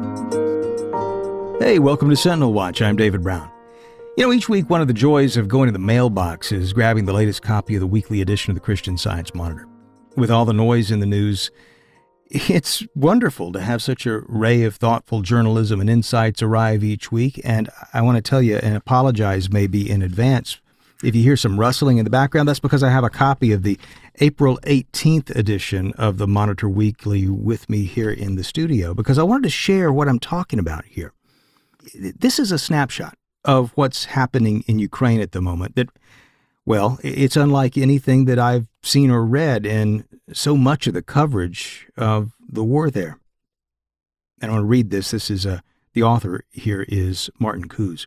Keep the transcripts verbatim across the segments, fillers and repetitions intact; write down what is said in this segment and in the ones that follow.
Hey, welcome to Sentinel Watch. I'm David Brown. You know, each week one of the joys of going to the mailbox is grabbing the latest copy of the weekly edition of the Christian Science Monitor. With all the noise in the news, it's wonderful to have such a ray of thoughtful journalism and insights arrive each week. And I want to tell you and apologize maybe in advance if you hear some rustling in the background. That's because I have a copy of the April eighteenth edition of the Monitor Weekly with me here in the studio because I wanted to share what I'm talking about here. This is a snapshot of what's happening in Ukraine at the moment that, well, it's unlike anything that I've seen or read in so much of the coverage of the war there. And I want to read this. This is a, the author here is Martin Kuz.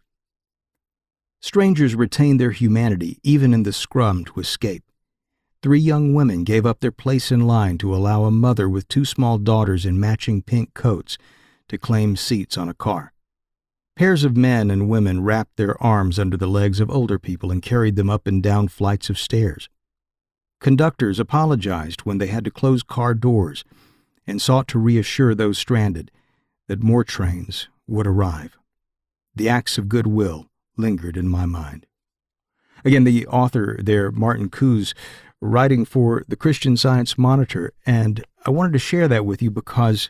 Strangers retained their humanity even in the scrum to escape. Three young women gave up their place in line to allow a mother with two small daughters in matching pink coats to claim seats on a car. Pairs of men and women wrapped their arms under the legs of older people and carried them up and down flights of stairs. Conductors apologized when they had to close car doors and sought to reassure those stranded that more trains would arrive. The acts of goodwill lingered in my mind. Again, the author there, Martin Kuz, writing for the Christian Science Monitor, and I wanted to share that with you because,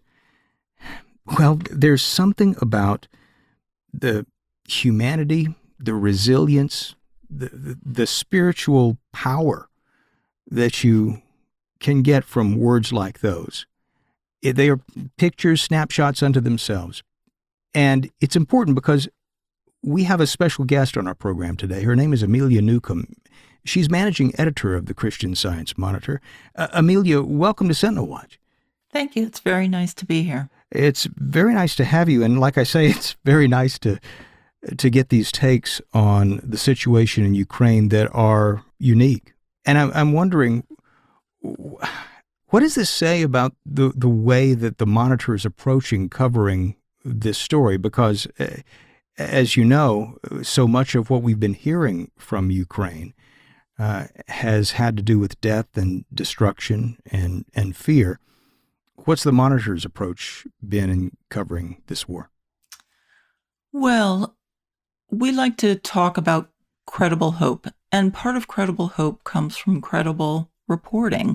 well, there's something about the humanity, the resilience, the, the, the spiritual power that you can get from words like those. They are pictures, snapshots unto themselves. And it's important because we have a special guest on our program today. Her name is Amelia Newcomb. She's managing editor of the Christian Science Monitor. Uh, Amelia, welcome to Sentinel Watch. Thank you. It's very nice to be here. It's very nice to have you. And like I say, it's very nice to to get these takes on the situation in Ukraine that are unique. And I'm, I'm wondering, what does this say about the, the way that the Monitor is approaching covering this story? Because, uh, as you know, so much of what we've been hearing from Ukraine uh, has had to do with death and destruction and, and fear. What's the Monitor's approach been in covering this war? Well, we like to talk about credible hope, and part of credible hope comes from credible reporting.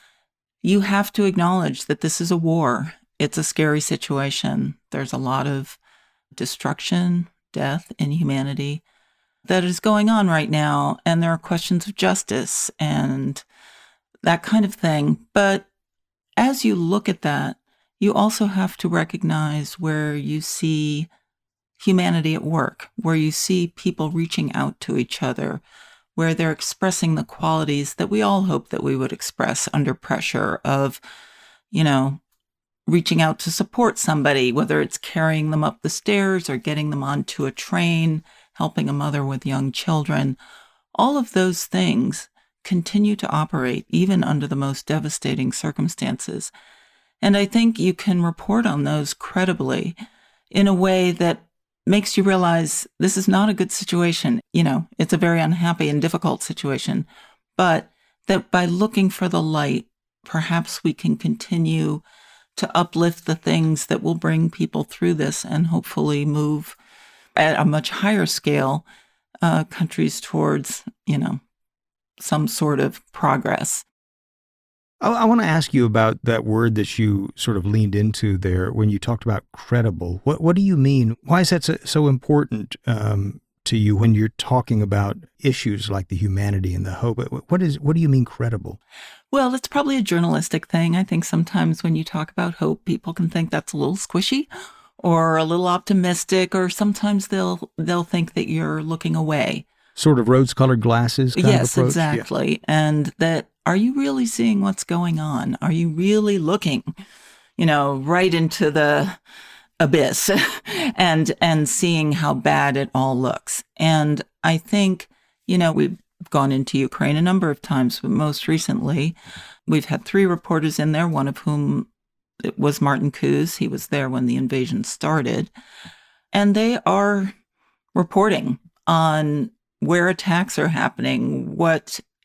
You have to acknowledge that this is a war. It's a scary situation. There's a lot of destruction, death, inhumanity that is going on right now, and there are questions of justice and that kind of thing. But as you look at that, you also have to recognize where you see humanity at work, where you see people reaching out to each other, where they're expressing the qualities that we all hope that we would express under pressure of, you know, reaching out to support somebody, whether it's carrying them up the stairs or getting them onto a train, helping a mother with young children. All of those things continue to operate even under the most devastating circumstances. And I think you can report on those credibly in a way that makes you realize this is not a good situation. You know, it's a very unhappy and difficult situation, but that by looking for the light, perhaps we can continue to uplift the things that will bring people through this and hopefully move at a much higher scale uh, countries towards, you know, some sort of progress. I, I want to ask you about that word that you sort of leaned into there when you talked about credible. What what do you mean? Why is that so, so important um, to you when you're talking about issues like the humanity and the hope? What is what do you mean credible? Well, it's probably a journalistic thing. I think sometimes when you talk about hope, people can think that's a little squishy or a little optimistic, or sometimes they'll they'll think that you're looking away. Sort of rose-colored glasses kind yes, of approach? Exactly. Yeah. And that, are you really seeing what's going on? Are you really looking, you know, right into the abyss and and seeing how bad it all looks? And I think, you know, we've gone into Ukraine a number of times, but most recently, we've had three reporters in there, one of whom it was Martin Kuz. He was there when the invasion started. And they are reporting on where attacks are happening, what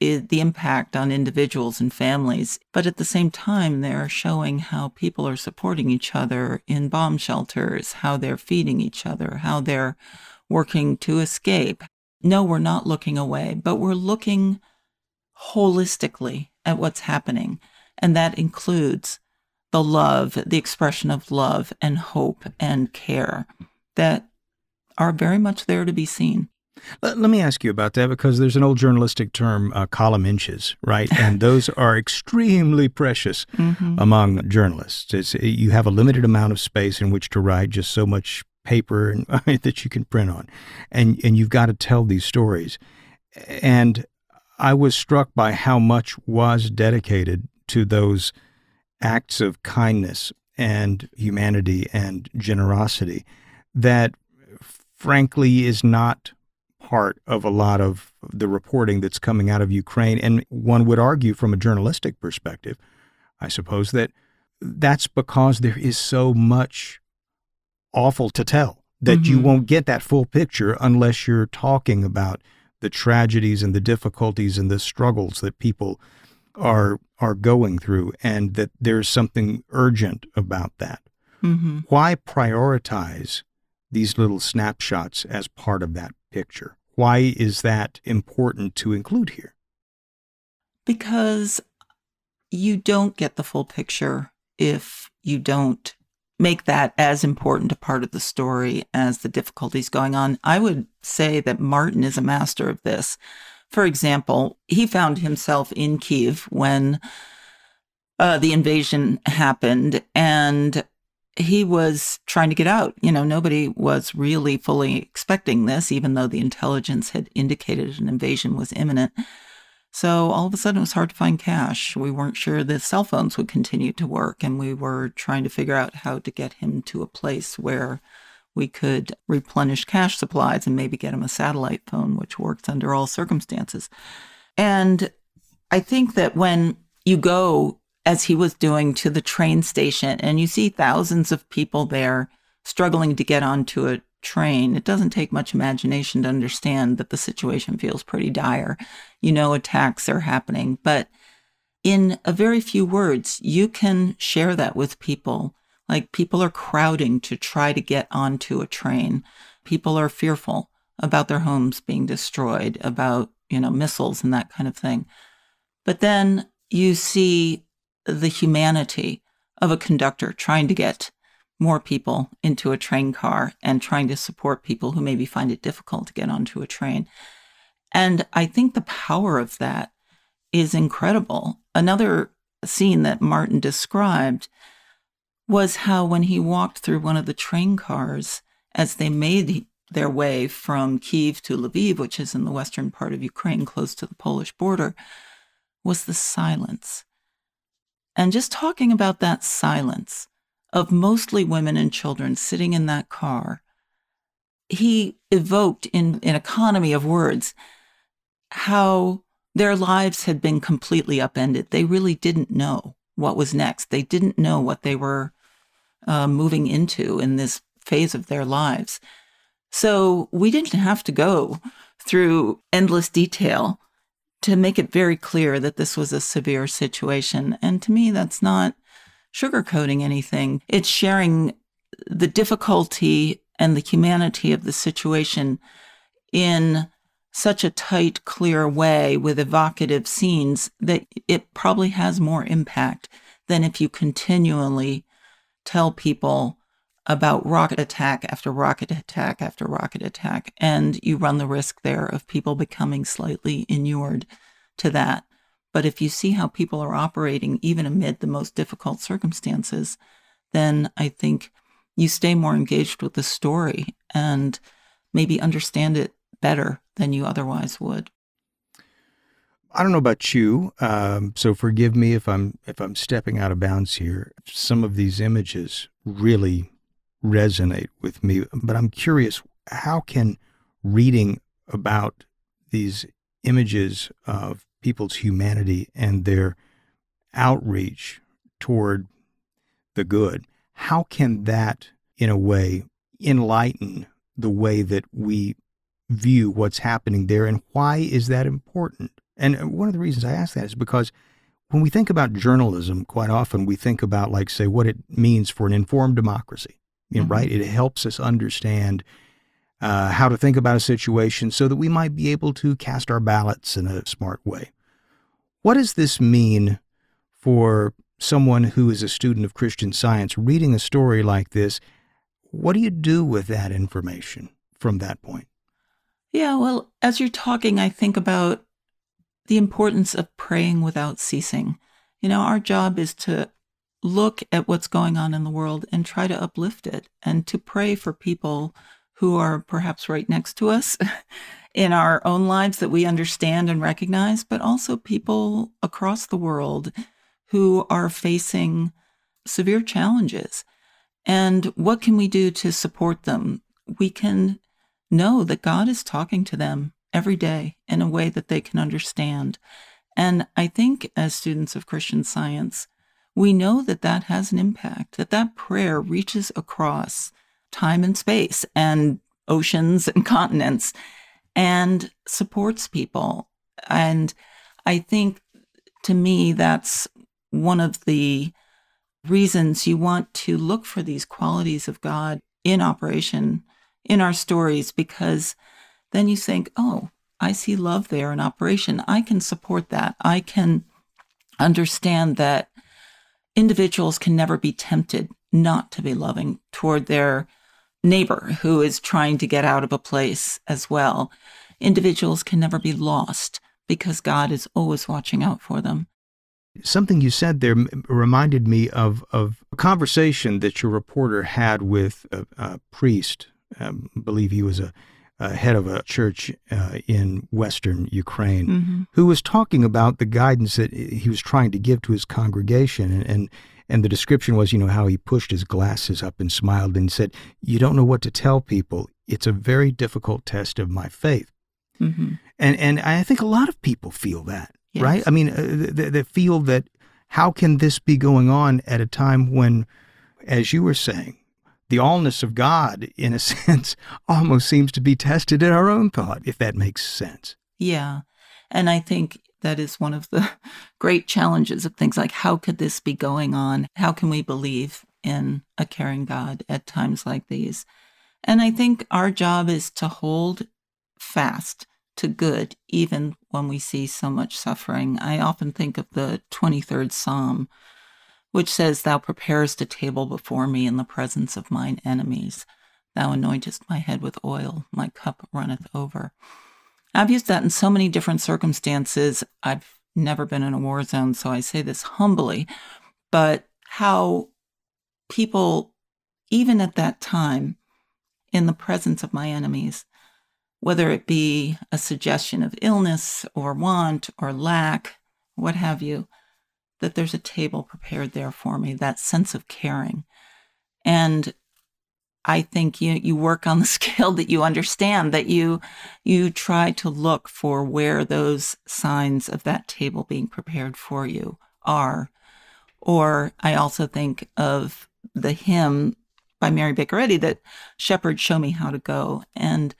i- the impact on individuals and families. But at the same time, they're showing how people are supporting each other in bomb shelters, how they're feeding each other, how they're working to escape. No, we're not looking away, but we're looking holistically at what's happening. And that includes the love, the expression of love and hope and care that are very much there to be seen. Let, let me ask you about that, because there's an old journalistic term, uh, column inches, right? And those are extremely precious mm-hmm. among journalists. It's, you have a limited amount of space in which to write, just so much paper and, I mean, that you can print on. And, and you've got to tell these stories. And I was struck by how much was dedicated to those acts of kindness and humanity and generosity that, frankly, is not part of a lot of the reporting that's coming out of Ukraine. And one would argue from a journalistic perspective, I suppose, that that's because there is so much awful to tell that mm-hmm. you won't get that full picture unless you're talking about the tragedies and the difficulties and the struggles that people are are going through, and that there's something urgent about that. Mm-hmm. Why prioritize these little snapshots as part of that picture? Why is that important to include here? Because you don't get the full picture if you don't make that as important a part of the story as the difficulties going on. I would say that Martin is a master of this. For example, he found himself in Kyiv when uh, the invasion happened, and he was trying to get out. You know, nobody was really fully expecting this, even though the intelligence had indicated an invasion was imminent. So all of a sudden it was hard to find cash. We weren't sure the cell phones would continue to work, and we were trying to figure out how to get him to a place where we could replenish cash supplies and maybe get him a satellite phone, which works under all circumstances. And I think that when you go, as he was doing, to the train station and you see thousands of people there struggling to get onto a train, it doesn't take much imagination to understand that the situation feels pretty dire. You know, attacks are happening, but in a very few words, you can share that with people. Like, people are crowding to try to get onto a train. People are fearful about their homes being destroyed, about, you know, missiles and that kind of thing. But then you see the humanity of a conductor trying to get more people into a train car and trying to support people who maybe find it difficult to get onto a train. And I think the power of that is incredible. Another scene that Martin described was how when he walked through one of the train cars as they made their way from Kyiv to Lviv, which is in the western part of Ukraine, close to the Polish border, was the silence. And just talking about that silence of mostly women and children sitting in that car, he evoked in an economy of words how their lives had been completely upended. They really didn't know what was next. They didn't know what they were uh, moving into in this phase of their lives. So we didn't have to go through endless detail to make it very clear that this was a severe situation. And to me, that's not sugarcoating anything. It's sharing the difficulty and the humanity of the situation in such a tight, clear way with evocative scenes that it probably has more impact than if you continually tell people about rocket attack after rocket attack after rocket attack. And you run the risk there of people becoming slightly inured to that. But if you see how people are operating, even amid the most difficult circumstances, then I think you stay more engaged with the story and maybe understand it better than you otherwise would. I don't know about you, um, so forgive me if I'm if I'm stepping out of bounds here. Some of these images really resonate with me, but I'm curious, how can reading about these images of people's humanity and their outreach toward the good, how can that, in a way, enlighten the way that we view what's happening there, and why is that important? And one of the reasons I ask that is because when we think about journalism, quite often we think about, like, say, what it means for an informed democracy, you know, mm-hmm. right? It helps us understand uh, how to think about a situation so that we might be able to cast our ballots in a smart way. What does this mean for someone who is a student of Christian Science reading a story like this? What do you do with that information from that point? Yeah, well, as you're talking, I think about the importance of praying without ceasing. You know, our job is to look at what's going on in the world and try to uplift it, and to pray for people who are perhaps right next to us in our own lives that we understand and recognize, but also people across the world who are facing severe challenges. And what can we do to support them? We can know that God is talking to them every day in a way that they can understand. And I think as students of Christian Science, we know that that has an impact, that that prayer reaches across time and space and oceans and continents and supports people. And I think, to me, that's one of the reasons you want to look for these qualities of God in operation in our stories, because then you think, oh, I see love there in operation. I can support that. I can understand that individuals can never be tempted not to be loving toward their neighbor who is trying to get out of a place as well. Individuals can never be lost because God is always watching out for them. Something you said there reminded me of, of a conversation that your reporter had with a, a priest. Um, I believe he was a, a head of a church uh, in Western Ukraine, mm-hmm. who was talking about the guidance that he was trying to give to his congregation. And, and, and the description was, you know, how he pushed his glasses up and smiled and said, "You don't know what to tell people. It's a very difficult test of my faith." Mm-hmm. And, and I think a lot of people feel that. Yes. Right? I mean, uh, they, they feel that how can this be going on at a time when, as you were saying, the allness of God, in a sense, almost seems to be tested in our own thought, if that makes sense. Yeah. And I think that is one of the great challenges of things like, how could this be going on? How can we believe in a caring God at times like these? And I think our job is to hold fast to good, even when we see so much suffering. I often think of the twenty-third Psalm, which says, "Thou preparest a table before me in the presence of mine enemies. Thou anointest my head with oil, my cup runneth over." I've used that in so many different circumstances. I've never been in a war zone, so I say this humbly, but how people, even at that time, in the presence of my enemies, whether it be a suggestion of illness or want or lack, what have you, that there's a table prepared there for me, that sense of caring. And I think you you work on the scale that you understand, that you you try to look for where those signs of that table being prepared for you are. Or I also think of the hymn by Mary Baker Eddy, that "Shepherd, show me how to go." And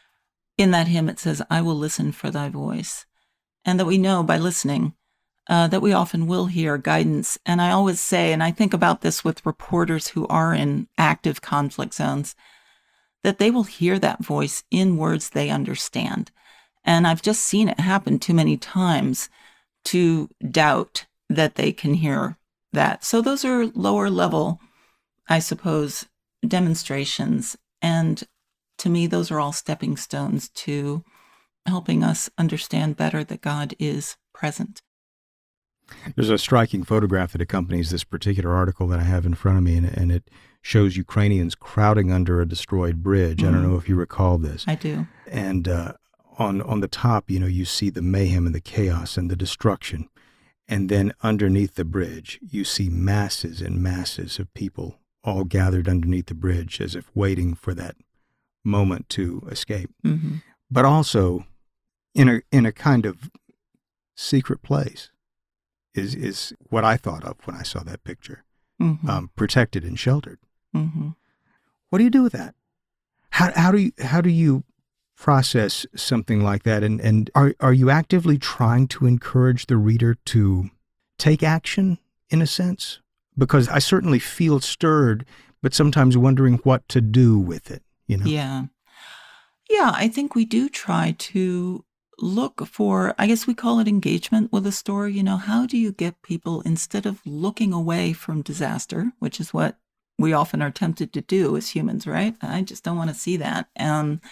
in that hymn, it says, "I will listen for thy voice." And that we know by listening uh, that we often will hear guidance. And I always say, and I think about this with reporters who are in active conflict zones, that they will hear that voice in words they understand. And I've just seen it happen too many times to doubt that they can hear that. So those are lower level, I suppose, demonstrations. And to me, those are all stepping stones to helping us understand better that God is present. There's a striking photograph that accompanies this particular article that I have in front of me, and, and it shows Ukrainians crowding under a destroyed bridge. Mm. I don't know if you recall this. I do. And uh, on on the top, you know, you see the mayhem and the chaos and the destruction. And then underneath the bridge, you see masses and masses of people all gathered underneath the bridge as if waiting for that moment to escape. Mm-hmm. But also in a in a kind of secret place is is what I thought of when I saw that picture. Mm-hmm. Um, protected and sheltered. Mm-hmm. What do you do with that? How how do you how do you process something like that? And, and are, are you actively trying to encourage the reader to take action, in a sense? Because I certainly feel stirred, but sometimes wondering what to do with it, you know? Yeah. Yeah, I think we do try to look for, I guess we call it engagement with a story. You know, how do you get people, instead of looking away from disaster, which is what we often are tempted to do as humans, right? I just don't want to see that. Um,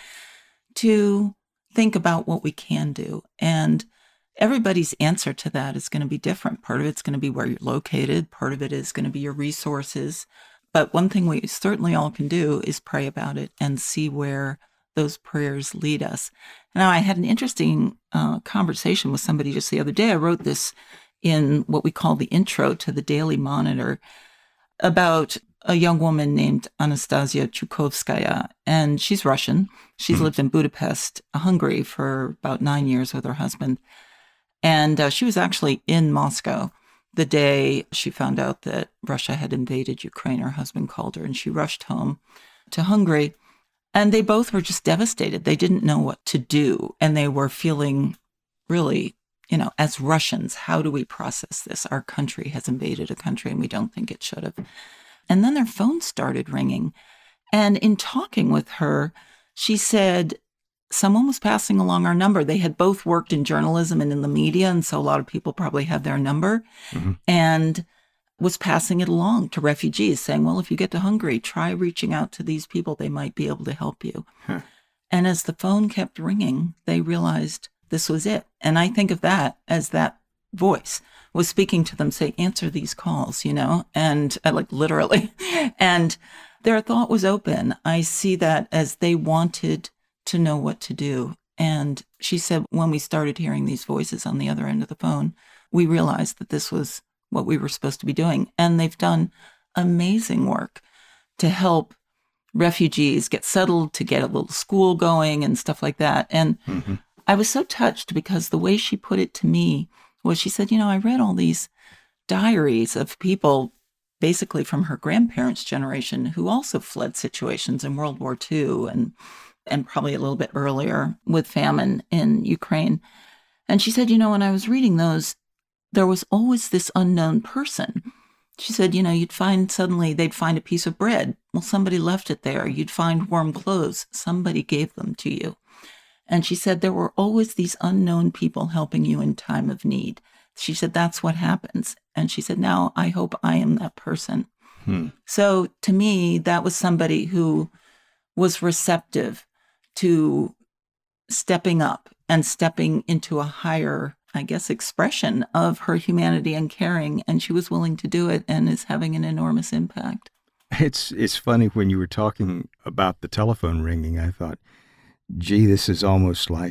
to think about what we can do. And everybody's answer to that is going to be different. Part of it's going to be where you're located. Part of it is going to be your resources. But one thing we certainly all can do is pray about it and see where those prayers lead us. Now, I had an interesting uh, conversation with somebody just the other day. I wrote this in what we call the intro to the Daily Monitor about a young woman named Anastasia Chukovskaya, and she's Russian. She's mm-hmm. lived in Budapest, Hungary, for about nine years with her husband. And uh, she was actually in Moscow the day she found out that Russia had invaded Ukraine. Her husband called her, and she rushed home to Hungary. And they both were just devastated. They didn't know what to do. And they were feeling really, you know, as Russians, how do we process this? Our country has invaded a country and we don't think it should have. And then their phone started ringing. And in talking with her, she said, someone was passing along our number. They had both worked in journalism and in the media. And so a lot of people probably had their number. Mm-hmm. And was passing it along to refugees, saying, well, if you get to Hungary, try reaching out to these people. They might be able to help you. Huh. And as the phone kept ringing, they realized this was it. And I think of that as that voice was speaking to them, say, answer these calls, you know, and uh, like literally. And their thought was open. I see that as they wanted to know what to do. And she said, when we started hearing these voices on the other end of the phone, we realized that this was what we were supposed to be doing. And they've done amazing work to help refugees get settled, to get a little school going and stuff like that. And mm-hmm. I was so touched because the way she put it to me was, she said, you know, I read all these diaries of people basically from her grandparents' generation who also fled situations in World War Two and, and probably a little bit earlier with famine in Ukraine. And she said, you know, when I was reading those, there was always this unknown person. She said, you know, you'd find suddenly they'd find a piece of bread. Well, somebody left it there. You'd find warm clothes. Somebody gave them to you. And she said, there were always these unknown people helping you in time of need. She said, that's what happens. And she said, now I hope I am that person. Hmm. So to me, that was somebody who was receptive to stepping up and stepping into a higher, I guess, expression of her humanity and caring, and she was willing to do it and is having an enormous impact. It's it's funny, when you were talking about the telephone ringing, I thought, gee, this is almost like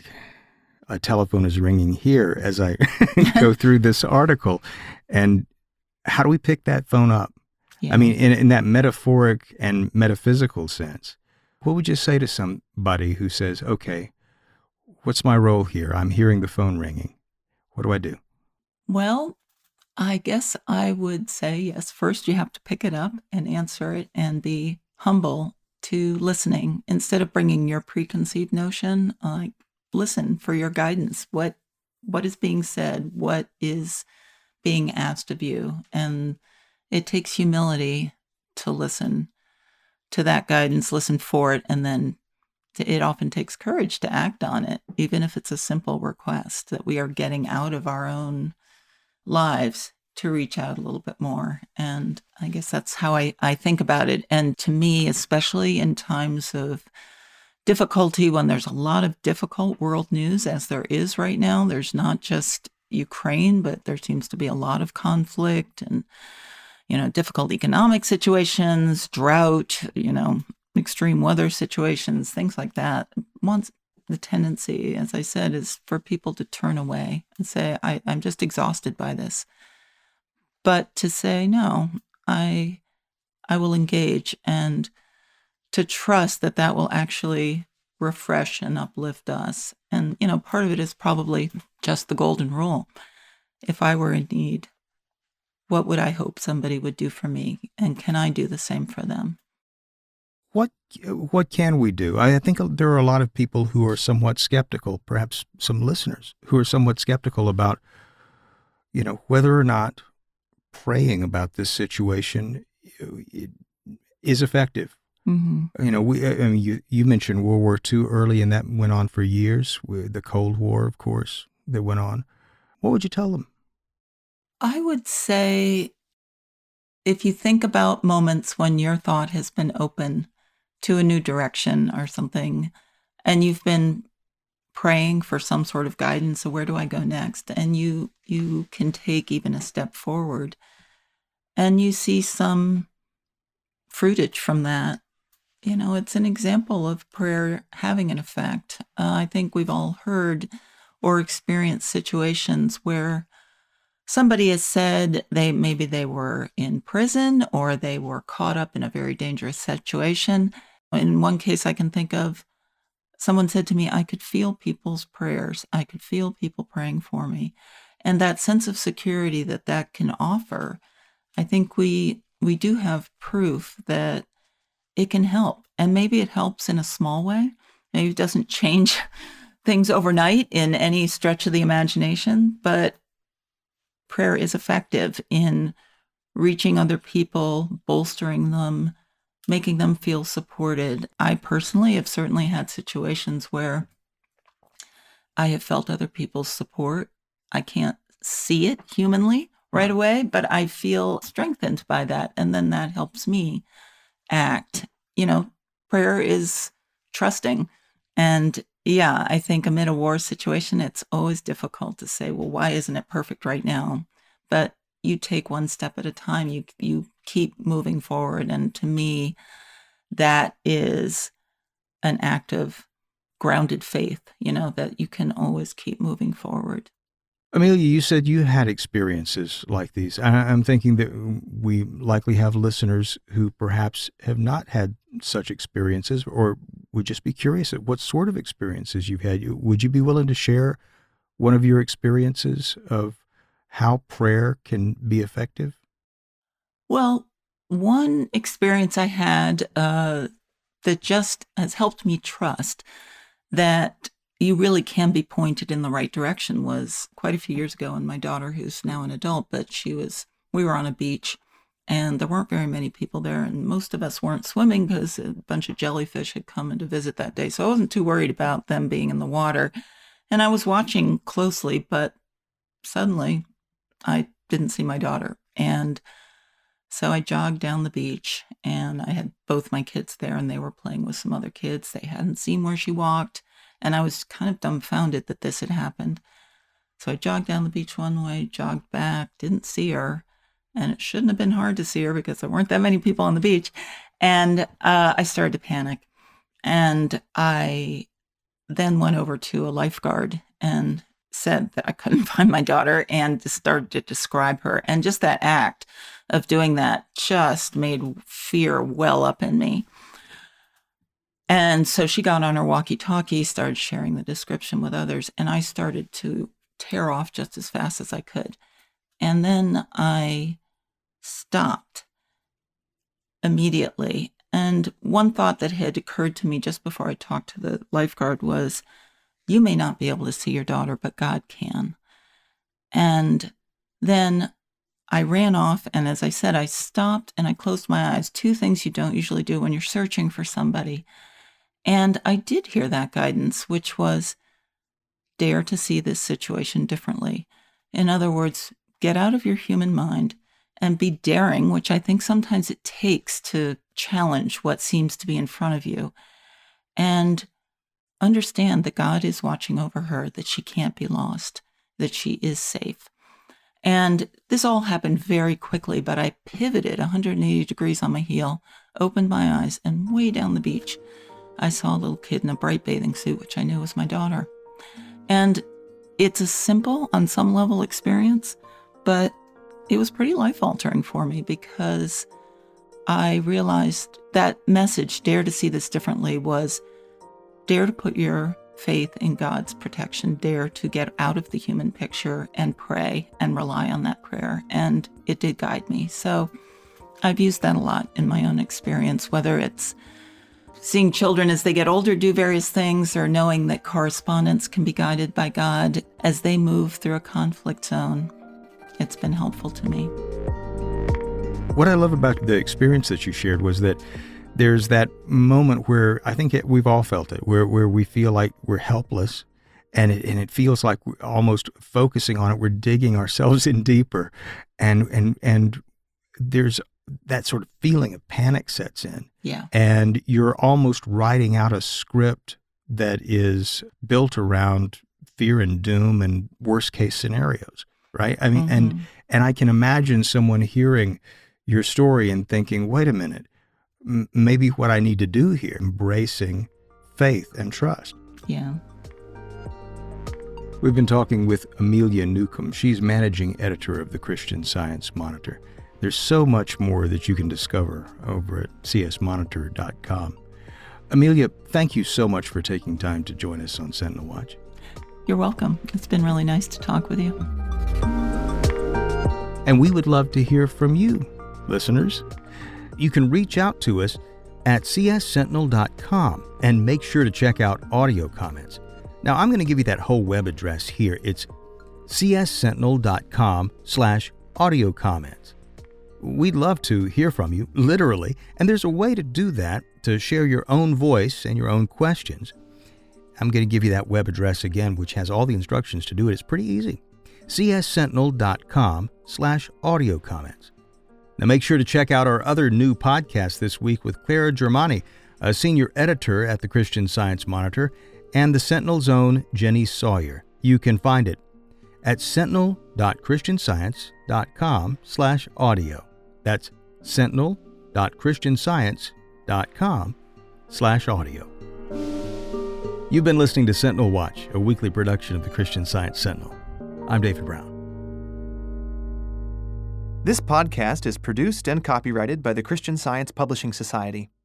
a telephone is ringing here as I go through this article. And how do we pick that phone up? Yeah. I mean, in, in that metaphoric and metaphysical sense, what would you say to somebody who says, okay, what's my role here? I'm hearing the phone ringing. What do I do? Well, I guess I would say, yes, first you have to pick it up and answer it and be humble to listening instead of bringing your preconceived notion. Like, listen for your guidance. What what is being said? What is being asked of you? And it takes humility to listen to that guidance, listen for it, and then it often takes courage to act on it, even if it's a simple request that we are getting out of our own lives to reach out a little bit more. And I guess that's how I, I think about it. And to me, especially in times of difficulty, when there's a lot of difficult world news, as there is right now, there's not just Ukraine, but there seems to be a lot of conflict and, you know, difficult economic situations, drought, you know, extreme weather situations, things like that. Once the tendency, as I said, is for people to turn away and say, I, I'm just exhausted by this. But to say, no, I, I will engage, and to trust that that will actually refresh and uplift us. And, you know, part of it is probably just the golden rule. If I were in need, what would I hope somebody would do for me? And can I do the same for them? What what can we do? I think there are a lot of people who are somewhat skeptical, perhaps some listeners who are somewhat skeptical about, you know, whether or not praying about this situation is effective. Mm-hmm. You know, we, I mean, you, you mentioned World War Two early, and that went on for years, with the Cold War, of course, that went on. What would you tell them? I would say, if you think about moments when your thought has been open to a new direction or something, and you've been praying for some sort of guidance, so where do I go next? And you you can take even a step forward, and you see some fruitage from that. You know, it's an example of prayer having an effect. Uh, I think we've all heard or experienced situations where somebody has said they maybe they were in prison or they were caught up in a very dangerous situation. In one case I can think of, someone said to me, I could feel people's prayers. I could feel people praying for me. And that sense of security that that can offer, I think we we do have proof that it can help. And maybe it helps in a small way. Maybe it doesn't change things overnight in any stretch of the imagination, but prayer is effective in reaching other people, bolstering them, making them feel supported. I personally have certainly had situations where I have felt other people's support. I can't see it humanly right away, but I feel strengthened by that. And then that helps me act. You know, prayer is trusting. And yeah, I think amid a war situation, it's always difficult to say, well, why isn't it perfect right now? But you take one step at a time. You you keep moving forward. And to me, that is an act of grounded faith, you know, that you can always keep moving forward. Amelia, you said you had experiences like these. I- I'm thinking that we likely have listeners who perhaps have not had such experiences, or would just be curious at what sort of experiences you've had. Would you be willing to share one of your experiences of how prayer can be effective? Well, one experience I had uh, that just has helped me trust that you really can be pointed in the right direction was quite a few years ago. And my daughter, who's now an adult, but she was, we were on a beach and there weren't very many people there. And most of us weren't swimming because a bunch of jellyfish had come in to visit that day. So I wasn't too worried about them being in the water. And I was watching closely, but suddenly I didn't see my daughter. And so I jogged down the beach and I had both my kids there and they were playing with some other kids. They hadn't seen where she walked. And I was kind of dumbfounded that this had happened. So I jogged down the beach one way, jogged back, didn't see her. And it shouldn't have been hard to see her because there weren't that many people on the beach. And uh, I started to panic. And I then went over to a lifeguard and said that I couldn't find my daughter and started to describe her. And just that act of doing that just made fear well up in me. And so she got on her walkie-talkie, started sharing the description with others, and I started to tear off just as fast as I could. And then I stopped immediately. And one thought that had occurred to me just before I talked to the lifeguard was, you may not be able to see your daughter, but God can. And then I ran off, and as I said, I stopped and I closed my eyes. Two things you don't usually do when you're searching for somebody. And I did hear that guidance, which was dare to see this situation differently. In other words, get out of your human mind and be daring, which I think sometimes it takes to challenge what seems to be in front of you. And understand that God is watching over her, that she can't be lost, that she is safe. And this all happened very quickly, but I pivoted one hundred eighty degrees on my heel, opened my eyes, and way down the beach, I saw a little kid in a bright bathing suit, which I knew was my daughter. And it's a simple, on some level, experience, but it was pretty life-altering for me because I realized that message, dare to see this differently, was dare to put your faith in God's protection, dare to get out of the human picture and pray and rely on that prayer. And it did guide me. So I've used that a lot in my own experience, whether it's seeing children as they get older do various things, or knowing that correspondents can be guided by God as they move through a conflict zone. It's been helpful to me. What I love about the experience that you shared was that there's that moment where I think it, we've all felt it, where where we feel like we're helpless, and it and it feels like we're almost focusing on it, we're digging ourselves in deeper, and and and there's that sort of feeling of panic sets in. Yeah. And you're almost writing out a script that is built around fear and doom and worst case scenarios, right? I mean, mm-hmm. and and I can imagine someone hearing your story and thinking, wait a minute, m- maybe what I need to do here, embracing faith and trust. Yeah. We've been talking with Amelia Newcomb. She's managing editor of the Christian Science Monitor. There's so much more that you can discover over at c s monitor dot com. Amelia, thank you so much for taking time to join us on Sentinel Watch. You're welcome. It's been really nice to talk with you. And we would love to hear from you, listeners. You can reach out to us at c s sentinel dot com and make sure to check out audio comments. Now, I'm going to give you that whole web address here. It's c s sentinel dot com slash audio comments. We'd love to hear from you, literally, and there's a way to do that, to share your own voice and your own questions. I'm going to give you that web address again, which has all the instructions to do it. It's pretty easy. c s sentinel dot com slash audio comments. Now make sure to check out our other new podcast this week with Clara Germani, a senior editor at the Christian Science Monitor, and the Sentinel's own Jenny Sawyer. You can find it at sentinel dot christian science dot com slash audio. That's sentinel dot christian science dot com slash audio. You've been listening to Sentinel Watch, a weekly production of the Christian Science Sentinel. I'm David Brown. This podcast is produced and copyrighted by the Christian Science Publishing Society.